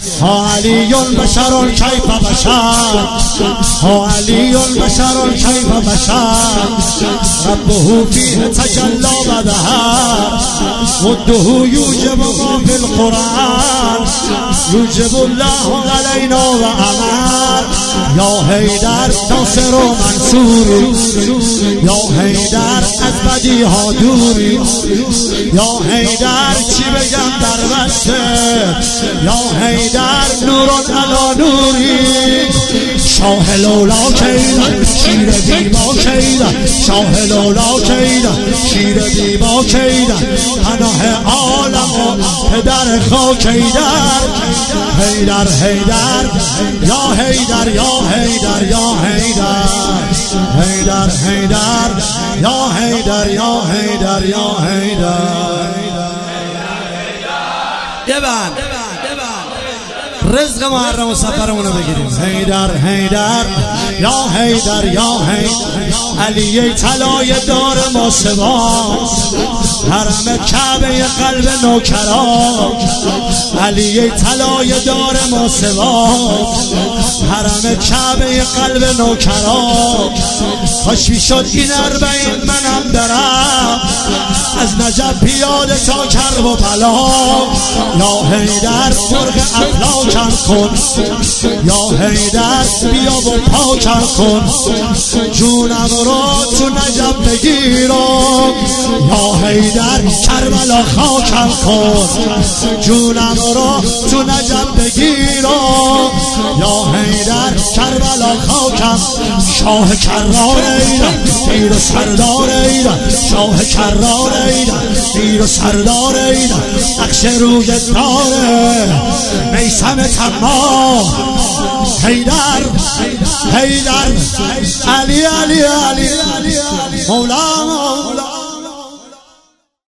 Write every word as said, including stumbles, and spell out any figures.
ها علی بشر کیف بشر ها علی بشر کیف بشر ربه فیه تجلی و ظهر مده یوجب ما فی القرآن یوجب الله علینا و امر یا حیدر ناصر و منصوری یا حیدر از بدی ها دوری یا حیدر چی بگم در بسته یا حیدر نوران علا نوری شاه لولا کیده شیر بیبا کیده شاه لولا کیده شیر بیبا کیده پناه عالم و پدر خاک حیدر حیدر حیدر یا حیدر یا حیدر یا حیدر حیدر حیدر یا حیدر یا حیدر یا حیدر یه بند رزق محرم و سفرمونو بگیریم حیدر حیدر یا حیدر یا حیدر علی طلای دار ما سوا حرم کعبه قلب نوکران علی طلای دار ما سوا حرم کعبه قلب نوکران خوش میشد این اربعین منم برم از نجف پیاده تا کرب و بلا یا حیدر مرغ افلاکم کن یا حیدر بیا و پاکم کن جونم رو تو نجف بگیرم یا حیدر کربلا خاکم کن جونم رو تو نجف بگیرم یا حیدر کربلا خاکم شاه کرار ایران پیر و سردار ایران شاه کرار ایران پیر و سردار ایران نقش روی داره میثم تمام حیدر حیدر علی علی علی مولا